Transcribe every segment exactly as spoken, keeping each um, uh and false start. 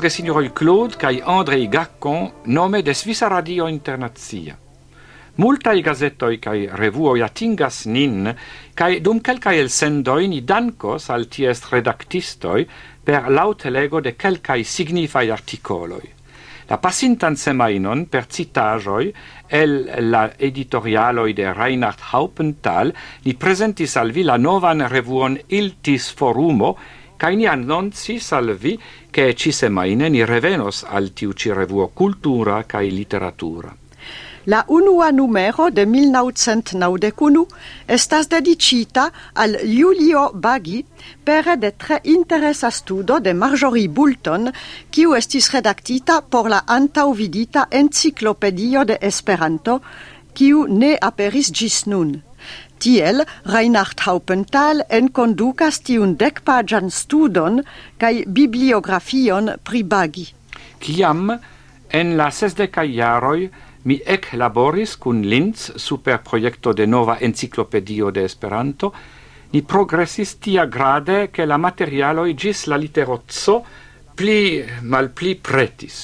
gesinjoroj Claude kaj André Gaccon nome de Svisa Radio Internacia. Multaj gazetoj kaj revuoj atingas nin, kaj dum kelkaj elsendoj ni dankos al ties redaktistoj per laŭtlego de kelkaj signifaj artikoloj. La pasintan semajnon per citaĵoj el la editorialoj de Reinhard Haupenthal li prezentis al vi la novan revuon Iltis Forumo, kaj ni annoncis al vi ke ĉi-semajne ni revenos al tiu ĉi revuo kultura kaj literatura. La unua numero de mil naŭcent naŭdek unu estas dedicita al Julio Bagi pere de tre interesa studo de Marjorie Boulton, kiu estis redaktita por la antaŭvidita enciklopedio de Esperanto, kiu ne aperis ĝis nun. Tiel Reinhard Haupenthal enkondukas tiun dekpaĝan studon kaj bibliografion pri Bagi. Kiam en la sesdekaj jaroj mi eklaboris kun Linz super projekto de nova enciklopedio de Esperanto, ni progresis tia grade ke la materialoj ĝis la litero C pli malpli pretis.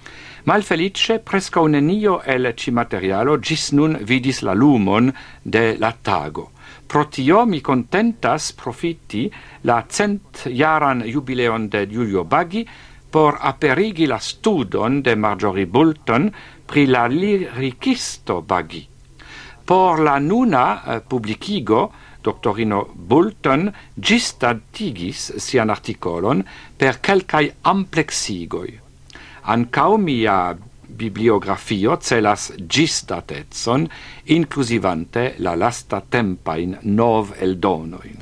Malfelice preskaŭ nenio el ĉi materialo ĝis nun vidis la lumon de la tago. Pro tio mi kontentas profiti la centjaran jubileon de Julio Bagi por aperigi la studon de Marjorie Boulton pri la lirikisto Bagi. Por la nuna uh, publikigo, doktorino Boulton ĝisdatigis sian artikolon per kelkaj ampleksigoj. Ancau mia bibliografio celas gisdatezon, inclusivante la lasta tempain nov eldonoin.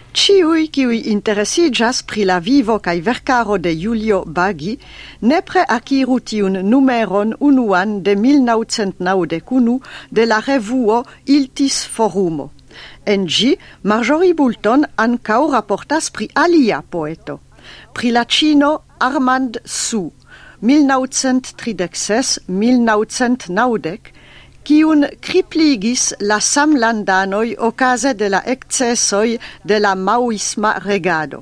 Ciui, kiui interesigas pri la vivo kaj verkaro de Julio Bagi, nepre akiru tiun numeron unuan de mil naŭcent naŭdek unu de la revuo Iltis Forumo. En ĝi, Marjorie Boulton ankaŭ raportas pri alia poeto, pri la ĉino Armand Sue, mil naŭcent tridek ses - mil naŭcent naŭdek, kiun kripligis la samlandanoj okaze de la ekscesoj de la maoisma regado.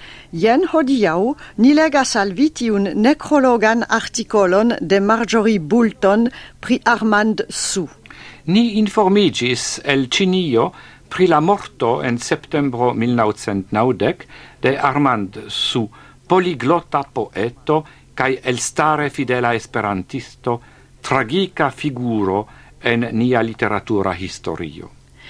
Jen hodiaŭ ni legas al vi tiun nekrologan artikolon de Marjorie Boulton pri Armand Sue. Ni informiĝis el Ĉinio pri la morto en septembro mil naŭcent naŭdek de Armand Sue, poliglota poeto kaj elstare fidela esperantisto, tragica figuro en nia literatura historio.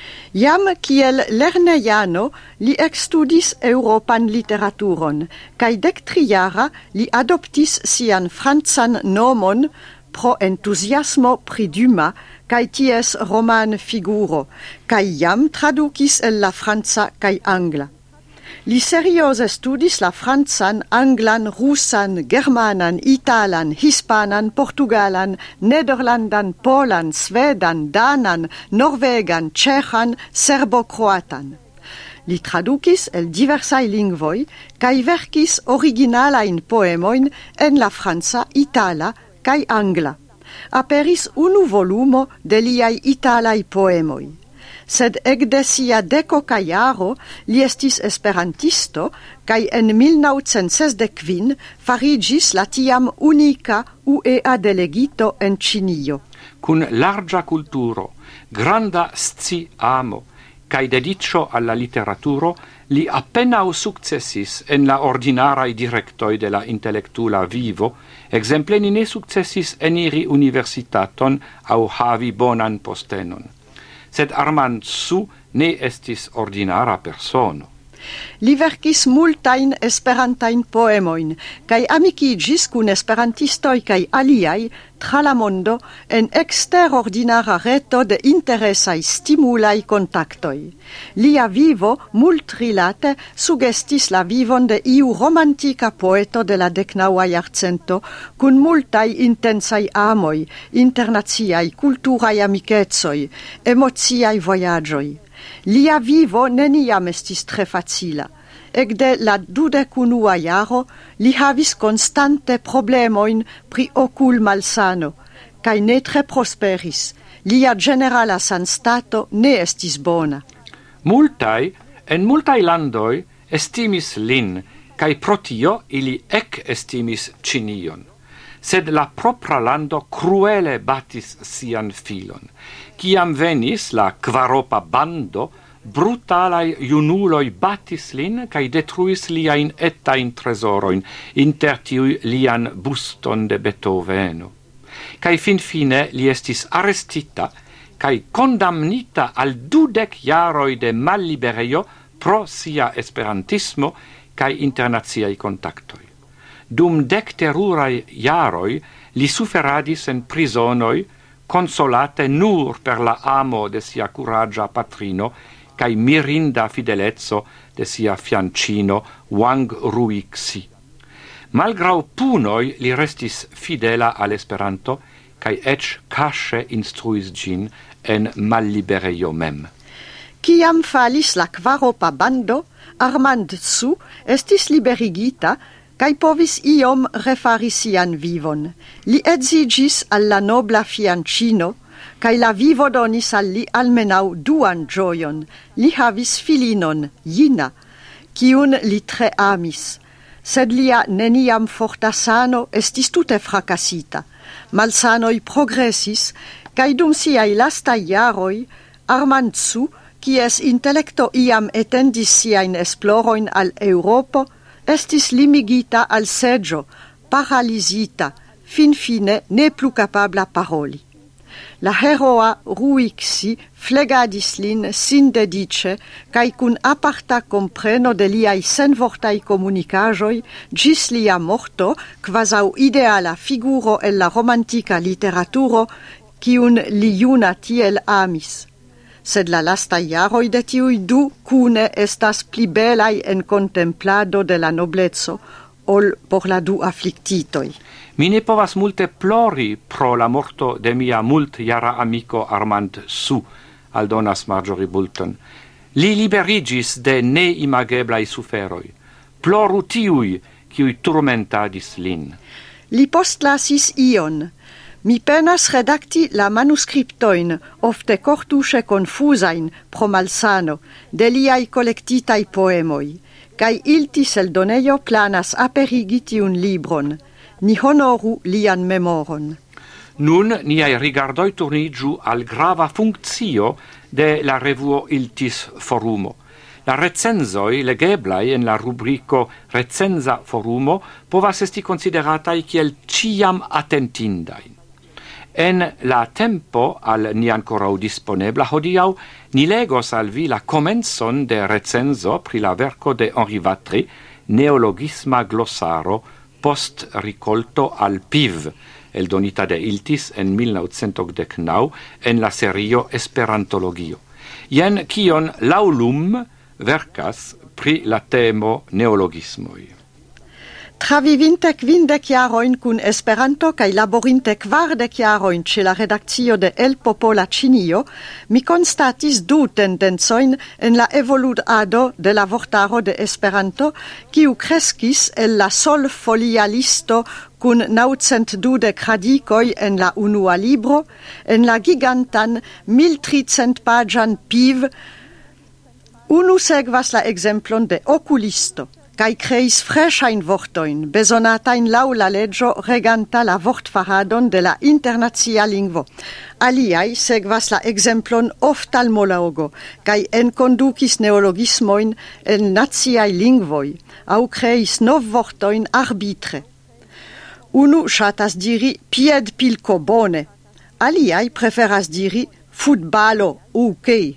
Jam kiel lernejano li ekstudis Eŭropan literaturon, kaj dektrijara li adoptis sian francan nomon pro entuziasmo pri Dumas kaj ties roman figuro, kaj jam tradukis el la franca kaj angla. Li serioze studis la francan, anglan, rusan, germanan, italan, hispanan, portugalan, nederlandan, polan, svedan, danan, norvegan, ĉeĥan, serbo-kroatan. Li tradukis el diversaj lingvoj kaj verkis originalajn poemojn en la franca, itala kaj angla. Aperis unu volumo de liaj italaj poemoj. Sed ekde sia dekoka jaro li estis esperantisto kaj en mil naŭcent sesdek kvin fariĝis la tiam unika U E A delegito en Ĉinio. Kun larĝa kulturo, granda sciamo kaj dediĉo al la literaturo, li apenaŭ sukcesis en la ordinaraj direktoj de la intelektula vivo, ekzemple ni ne sukcesis eniri universitaton aŭ havi bonan postenon. Sed Armand Sue ne estis ordinara persono. Li verkis multajn esperantajn poemojn kaj amikiĝis kun esperantistoj kaj aliaj tra la mondo en eksterordinara reto de interesaj stimulaj kontaktoj. Lia vivo multrilate sugestis la vivon de iu romantika poeto de la deknaŭa jarcento kun multaj intensaj amoj, internaciaj kulturaj amikecoj, emociaj vojaĝoj. Lia vivo neniam estis tre facila. Ekde la dudek unua jaro li havis konstante problemojn pri okulmalsano kaj ne tre prosperis. Lia ĝenerala sanstato ne estis bona. Multaj, en multaj landoj estimis lin cae protio ili ec estimis Cinion. Sed la propra lando cruele batis sian filon. Ciam venis la Kvaropa bando, brutalai junuloi batis lin, cae detruis liain etain tresoroin, inter tiui lian buston de Beethoveno. Cae fin fine li estis arrestita, cae condamnita al dudec jaroi de mallibereio pro sia esperantismo cae internaziai contactoi. Dum dec terurai jaroi li suferadis en prisonoi, consolate nur per la amo de sia curagia patrino cae mirinda fidelezzo de sia fiancino Wang Ruixi. Malgrau punoi li restis fidela al Esperanto cae ec casce instruis gin en mallibereio mem. Ciam falis la Kvaropa bando, Armand Tsu estis liberigita cae povis iom refari sian vivon. Li edzigis al la nobla fiancino, cae la vivo donis al li almenau duan gioion. Li havis filinon, Jina, ciun li tre amis. Sed lia neniam forta sano estis tute fracasita. Malsanoi progressis, cae dum siai lastai jaroi, Armand Tsu, cies intellecto iam etendis siain esploroin al Europo, estis limigita al seggio, paralysita, fin fine ne plu capabla paroli. La heroa Ruixi flegadis lin sin dedice, cae cun aparta compreno de liai senvortai comunicajoi, gis lia morto, quasau ideala figuro en la romantica literaturo, ciun li juna tiel amis. Sed la lasta jaroi de tiui du cune estas pli belai en contemplado de la noblezzo, ol por la du afflictitoi. Mi ne povas multe plori pro la morto de mia mult jara amico Armand Tsu, aldonas Marjorie Boulton. Li liberigis de neimageblai suferoi. Ploru tiui, kiui turmentadis lin. Li postlasis ion. Mi penas redacti la manuscriptoin, ofte cortuce confusain pro malsano, de liai collectitai poemoi, cae iltis el doneio planas aperigiti un libron, ni honoru lian memoron. Nun niai rigardoi turnigiu al grava functio de la revuo Iltis Forumo. La recenzoi legeblai en la rubrico Recenza Forumo povas esti consideratai kiel ciam attentindain. En la tempo al ni ancorau disponebla hodiau, ni legos al vi la comenson de recenzo pri la verco de Henri Vatry, Neologisma glossaro post ricolto al P I V, el donita de Iltis en mil novecento decnau en la serio Esperantologio. Jen kion laulum vercas pri la temo neologismoi. Travivinte quindec jaroin cun Esperanto cae laborinte quardec jaroin ce la redactio de El Popola Cinio, mi constatis du tendenzoin en la evoludado de la vortaro de Esperanto, quiu crescis el la sol folia listo cun naucent dudec radicoi en la unua libro, en la gigantan mil tricent pagian P I V. Unu segvas la exemplon de Oculisto, cae creis freshain vortoin, besonatain lau la legio reganta la vortfaradon de la internazia lingvo. Aliai segvas la exemplon oftalmologo, cae enconducis neologismoin en naziai lingvoi, au creis nov vortoin arbitre. Unu shatas diri pied pilco bone, aliai preferas diri futbalo ukei.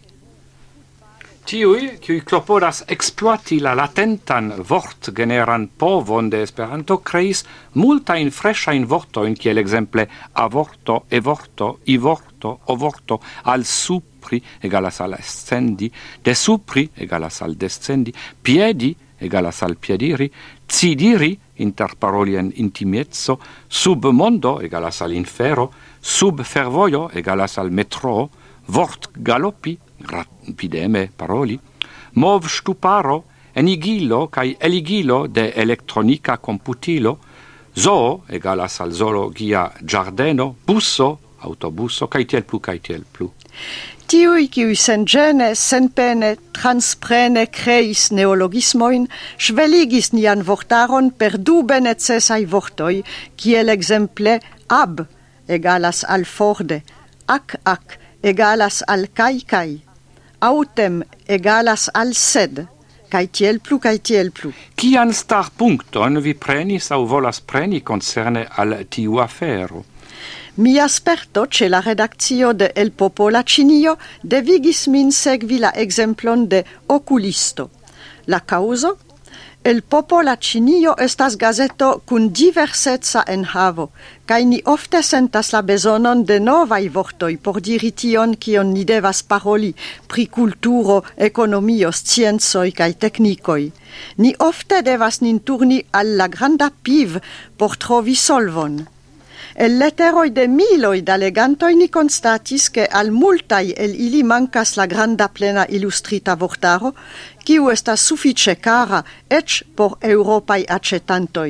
Tiui, qui clopodas exploati la latentan vort generan povon de Esperanto, creis multain freshain vortoin, kiel exemple avorto, evorto, ivorto, ovorto, al supri egalas al ascendi, de supri egalas al descendi, piedi egalas al piediri, cidiri inter parolien intimiezzo, sub mondo egalas al infero, sub fervoio egalas al metro, vort galopi, rapideme paroli, mov stuparo, enigilo cae eligilo de electronica computilo, zoo egalas al zoologia giardeno, busso autobuso, kai tiel plu, kai tiel plu. Tiui, kiui sen gene, sen pene, transprene creis neologismoin, sveligis nian vortaron per dube necessai vortoi, kiel exemple ab egalas al forde, ac ac egalas al kai kai, autem egalas al sed, kai tiel plu, kai tiel plu. Kian star puncton vi prenis au volas preni concerne al tiu afero? Mi asperto ce la redaccio de El Popolacinio devigis min segvi la exemplon de Oculisto. La causo? El Popolacinio estas gazeto cun diversetza enhavo, kai ni ofte sentas la besonon de novai vortoi por diri tion kion ni devas paroli pri kulturo, ekonomio, sciencoj kaj teknikoj. Ni ofte devas nin turni al la granda piv por trovi solvon. El letteroi de miloi da legantoi ni constatis che al multai el ili mancas la granda plena illustrita vortaro, kiu estas suffice cara ec por europai acetantoi.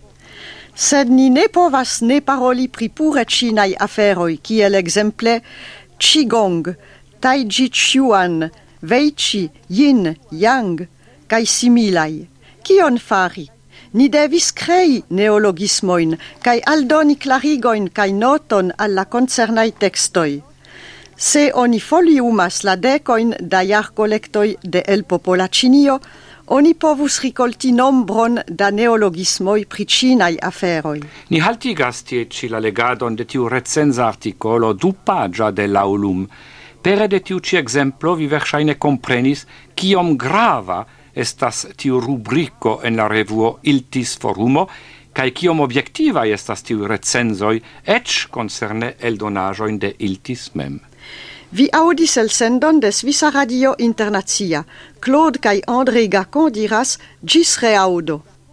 Sed ni ne povas ne paroli pri pure cinai aferoi, kiel exemple Qigong, Taiji Chuan, Wei Chi, Yin, Yang, kai similai. Kion fari? Ni devis crei neologismoin, kai aldoni clarigoin kai noton alla concernai textoi. Se oni foliumas la decoin da iar collectoi de El Popolacinio, oni povus ricolti nombron da neologismoi pri cinai aferoi. Ni haltigas tie ci la legadon de tiu recenza articolo du pagia de Laulum. Pere de tiu ci exemplo vi versaine comprenis kiom grava estas tiu rubrico en la revuo Iltis Forumo, kai kiom objektiva estas tiu recenzoi, ec concerne eldonajoin de Iltis mem. Vi audis el sendon de Svisa Radio Internazia. Claude kai André Gacon diras gis reaudo.